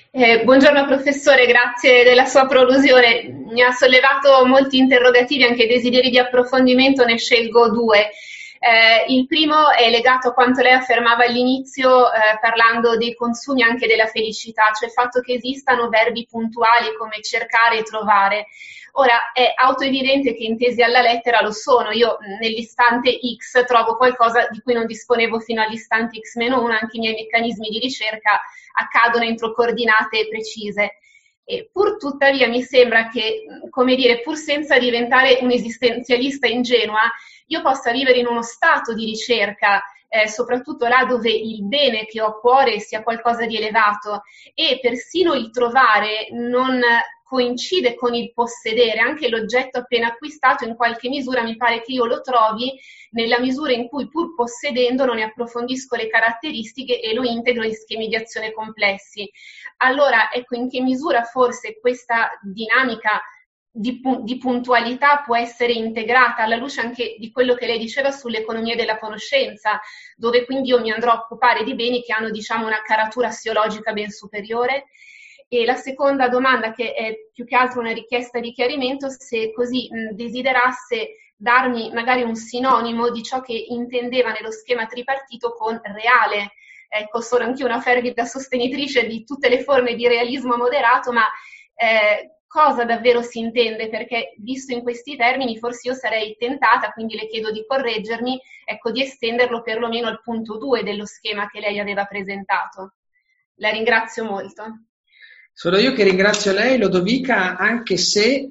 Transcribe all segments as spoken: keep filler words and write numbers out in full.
Eh, buongiorno professore, grazie della sua prolusione. Mi ha sollevato molti interrogativi, anche desideri di approfondimento, ne scelgo due. Eh, il primo è legato a quanto lei affermava all'inizio, eh, parlando dei consumi anche della felicità, cioè il fatto che esistano verbi puntuali come cercare e trovare. Ora, è autoevidente che intesi alla lettera lo sono. Io nell'istante X trovo qualcosa di cui non disponevo fino all'istante X meno uno, anche i miei meccanismi di ricerca accadono entro coordinate precise. E pur tuttavia mi sembra che, come dire, pur senza diventare un esistenzialista ingenua, io possa vivere in uno stato di ricerca, eh, soprattutto là dove il bene che ho a cuore sia qualcosa di elevato, e persino il trovare non coincide con il possedere. Anche l'oggetto appena acquistato in qualche misura mi pare che io lo trovi nella misura in cui, pur possedendo, non ne approfondisco le caratteristiche e lo integro in schemi di azione complessi. Allora, ecco, in che misura forse questa dinamica di, di puntualità può essere integrata alla luce anche di quello che lei diceva sull'economia della conoscenza, dove quindi io mi andrò a occupare di beni che hanno, diciamo, una caratura assiologica ben superiore. E la seconda domanda, che è più che altro una richiesta di chiarimento, se così mh, desiderasse darmi magari un sinonimo di ciò che intendeva nello schema tripartito con reale. Ecco, sono anch'io una fervida sostenitrice di tutte le forme di realismo moderato, ma eh, cosa davvero si intende? Perché visto in questi termini forse io sarei tentata, quindi le chiedo di correggermi, ecco, di estenderlo perlomeno al punto due dello schema che lei aveva presentato. La ringrazio molto. Sono io che ringrazio lei, Lodovica, anche se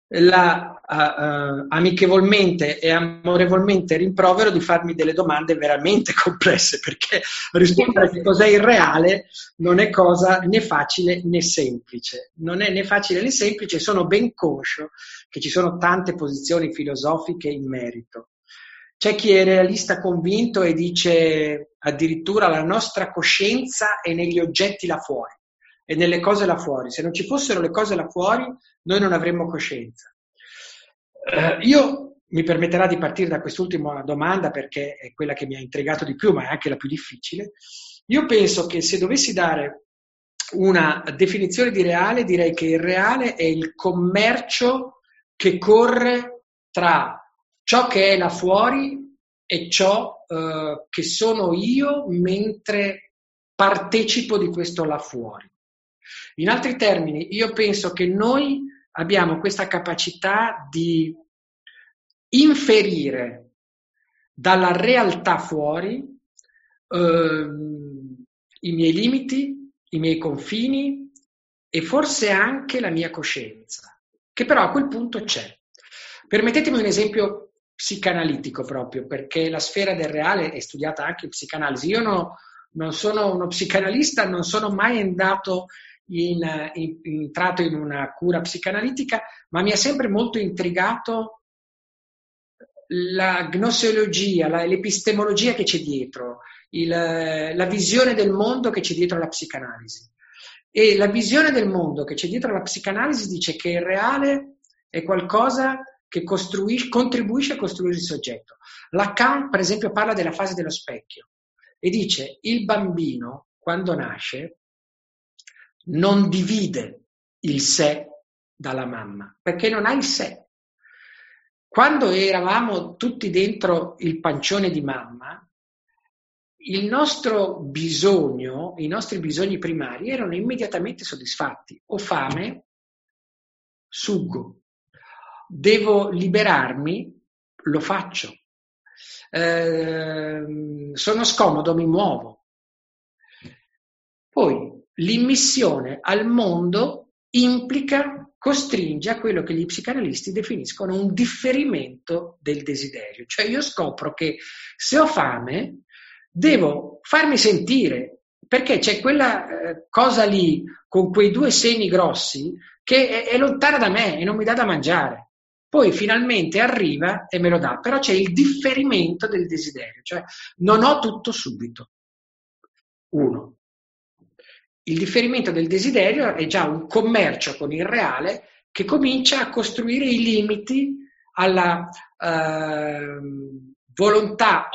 la uh, uh, amichevolmente e amorevolmente rimprovero di farmi delle domande veramente complesse, perché rispondere a che cos'è il reale non è cosa né facile né semplice. Non è né facile né semplice, sono ben conscio che ci sono tante posizioni filosofiche in merito. C'è chi è realista convinto e dice addirittura la nostra coscienza è negli oggetti là fuori e nelle cose là fuori. Se non ci fossero le cose là fuori, noi non avremmo coscienza. Eh, io mi permetterà di partire da quest'ultima domanda perché è quella che mi ha intrigato di più, ma è anche la più difficile. Io penso che se dovessi dare una definizione di reale, direi che il reale è il commercio che corre tra ciò che è là fuori e ciò eh, che sono io mentre partecipo di questo là fuori. In altri termini, io penso che noi abbiamo questa capacità di inferire dalla realtà fuori eh, i miei limiti, i miei confini e forse anche la mia coscienza, che però a quel punto c'è. Permettetemi un esempio psicanalitico proprio, perché la sfera del reale è studiata anche in psicanalisi. Io no, non sono uno psicanalista, non sono mai andato in, in, entrato in una cura psicanalitica, ma mi ha sempre molto intrigato la gnoseologia, la, l'epistemologia che c'è dietro, il, la visione del mondo che c'è dietro alla psicanalisi. E la visione del mondo che c'è dietro alla psicanalisi dice che il reale è qualcosa che costruisce, contribuisce a costruire il soggetto. Lacan, per esempio, parla della fase dello specchio e dice il bambino, quando nasce, non divide il sé dalla mamma, perché non ha il sé. Quando eravamo tutti dentro il pancione di mamma, il nostro bisogno, i nostri bisogni primari erano immediatamente soddisfatti. Ho fame, suggo. Devo liberarmi, lo faccio. Eh, sono scomodo, mi muovo. Poi l'immissione al mondo implica, costringe a quello che gli psicanalisti definiscono un differimento del desiderio. Cioè io scopro che se ho fame devo farmi sentire, perché c'è quella eh, cosa lì con quei due seni grossi che è, è lontana da me e non mi dà da mangiare. Poi finalmente arriva e me lo dà, però c'è il differimento del desiderio, cioè non ho tutto subito. Uno. Il differimento del desiderio è già un commercio con il reale che comincia a costruire i limiti alla eh, volontà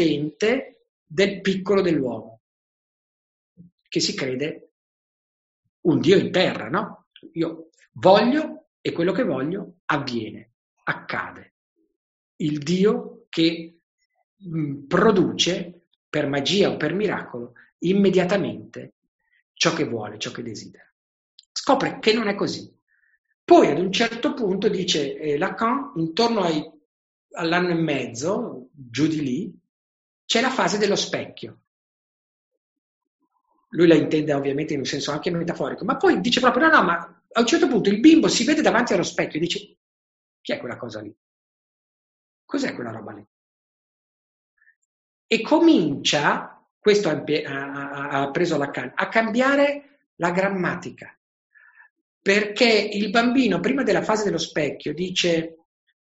onnipotente del piccolo dell'uomo, che si crede un Dio in terra, no? Io voglio e quello che voglio avviene, accade. Il Dio che mh, produce per magia o per miracolo immediatamente ciò che vuole, ciò che desidera. Scopre che non è così. Poi ad un certo punto, dice eh, Lacan, intorno ai, all'anno e mezzo, giù di lì, c'è la fase dello specchio. Lui la intende ovviamente in un senso anche metaforico, ma poi dice proprio no, no, ma a un certo punto il bimbo si vede davanti allo specchio e dice: chi è quella cosa lì? Cos'è quella roba lì? E comincia, questo ha, ha, ha preso Lacan, a cambiare la grammatica. Perché il bambino, prima della fase dello specchio, dice: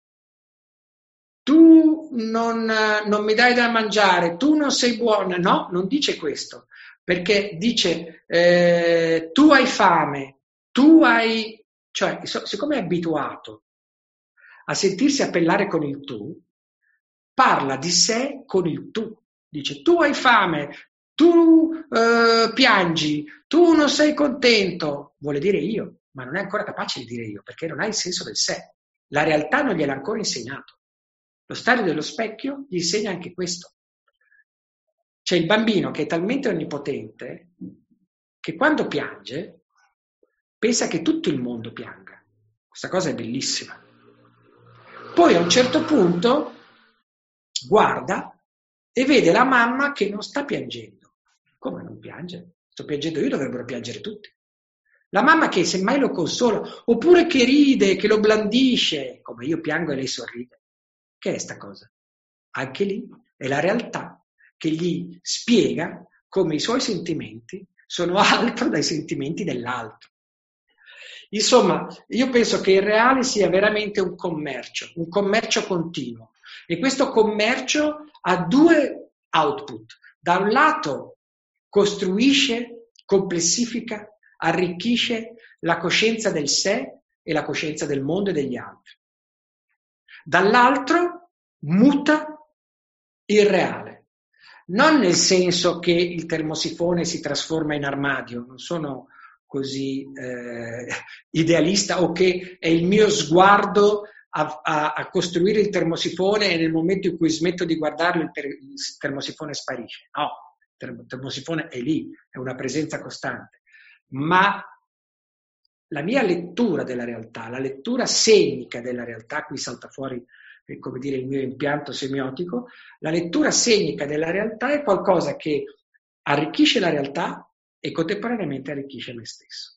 tu non, non mi dai da mangiare, tu non sei buona. No, non dice questo. Perché dice, eh, tu hai fame, tu hai... Cioè, siccome è abituato a sentirsi appellare con il tu, parla di sé con il tu. Dice, tu hai fame, tu eh, piangi, tu non sei contento. Vuole dire io, ma non è ancora capace di dire io, perché non ha il senso del sé. La realtà non gliel'ha ancora insegnato. Lo stadio dello specchio gli insegna anche questo. C'è il bambino che è talmente onnipotente che quando piange pensa che tutto il mondo pianga. Questa cosa è bellissima. Poi a un certo punto guarda e vede la mamma che non sta piangendo. Come non piange? Sto piangendo io, dovrebbero piangere tutti. La mamma che semmai lo consola, oppure che ride, che lo blandisce, come io piango e lei sorride. Che è sta cosa? Anche lì è la realtà che gli spiega come i suoi sentimenti sono altro dai sentimenti dell'altro. Insomma, io penso che il reale sia veramente un commercio, un commercio continuo. E questo commercio ha due output. Da un lato costruisce, complessifica, arricchisce la coscienza del sé e la coscienza del mondo e degli altri. Dall'altro muta il reale. Non nel senso che il termosifone si trasforma in armadio, non sono così eh, idealista, o che è il mio sguardo a, a, a costruire il termosifone e nel momento in cui smetto di guardarlo il, ter- il termosifone sparisce. No, il termosifone è lì, è una presenza costante. Ma la mia lettura della realtà, la lettura segnica della realtà, qui salta fuori come dire il mio impianto semiotico, la lettura segnica della realtà è qualcosa che arricchisce la realtà e contemporaneamente arricchisce me stesso.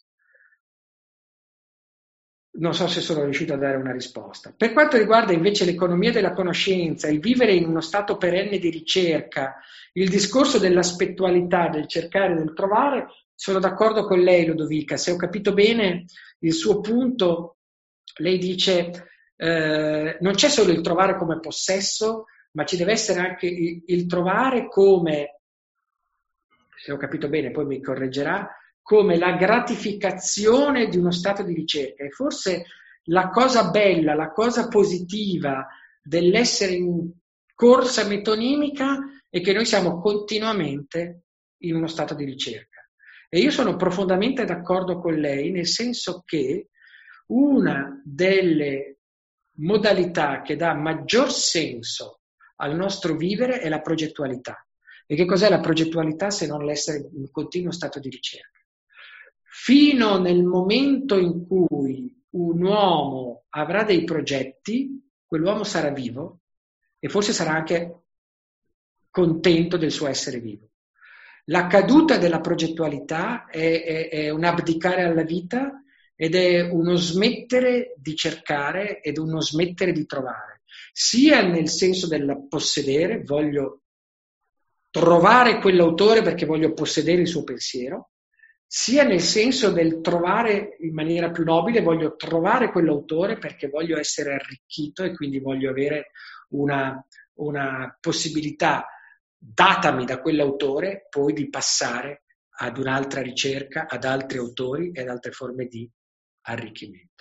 Non so se sono riuscito a dare una risposta. Per quanto riguarda invece l'economia della conoscenza, il vivere in uno stato perenne di ricerca, il discorso dell'aspettualità, del cercare, del trovare, sono d'accordo con lei, Lodovica. Se ho capito bene il suo punto, lei dice eh, non c'è solo il trovare come possesso, ma ci deve essere anche il, il trovare come, se ho capito bene, poi mi correggerà, come la gratificazione di uno stato di ricerca. E forse la cosa bella, la cosa positiva dell'essere in corsa metonimica è che noi siamo continuamente in uno stato di ricerca. E io sono profondamente d'accordo con lei, nel senso che una delle modalità che dà maggior senso al nostro vivere è la progettualità. E che cos'è la progettualità se non l'essere in continuo stato di ricerca? Fino nel momento in cui un uomo avrà dei progetti, quell'uomo sarà vivo e forse sarà anche contento del suo essere vivo. La caduta della progettualità è, è, è un abdicare alla vita ed è uno smettere di cercare ed uno smettere di trovare, sia nel senso del possedere, voglio trovare quell'autore perché voglio possedere il suo pensiero, sia nel senso del trovare in maniera più nobile, voglio trovare quell'autore perché voglio essere arricchito e quindi voglio avere una, una possibilità datami da quell'autore poi di passare ad un'altra ricerca, ad altri autori e ad altre forme di arricchimento.